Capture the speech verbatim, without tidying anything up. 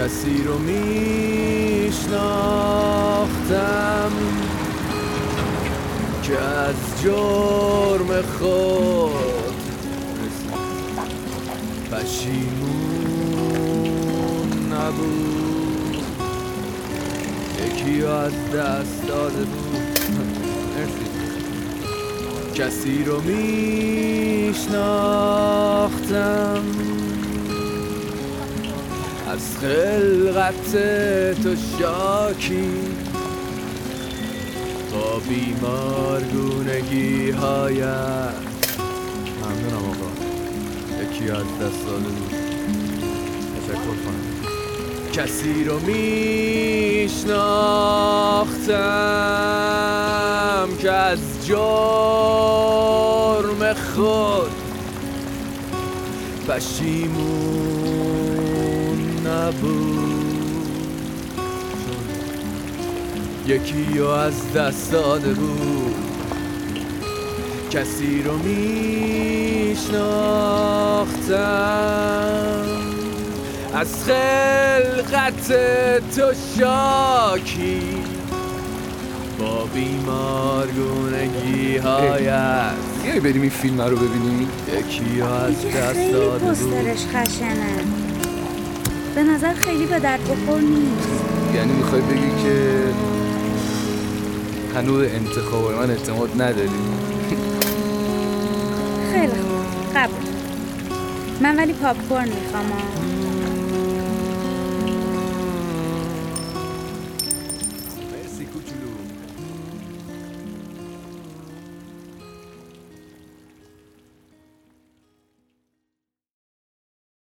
کسی رو میشناختم که از جرم خود پشیمون نبود، یکی رو از دست داده بود. کسی رو میشناختم از خلقت تو شاکی، با بیمارگونگی هایت. ممنونم آقا، یکی از دست داده بود. تشکر کنم. کسی رو میشناختم که از جرم خود پشیمون نبود، یکی رو از دست داده بود. کسی رو میشناختم از خلقت تو شاکی، با بیمارگونگی هایت. یه بریم این فیلم رو ببینیم. یکی از دست داده بود. خیلی پسترش خشنه، به نظر خیلی به درد بخور نیست. یعنی میخوای بگی که هنوز انتخاب من اعتماد نداری؟ خیلی خوب، قبول. من ولی پاپکورن میخوام.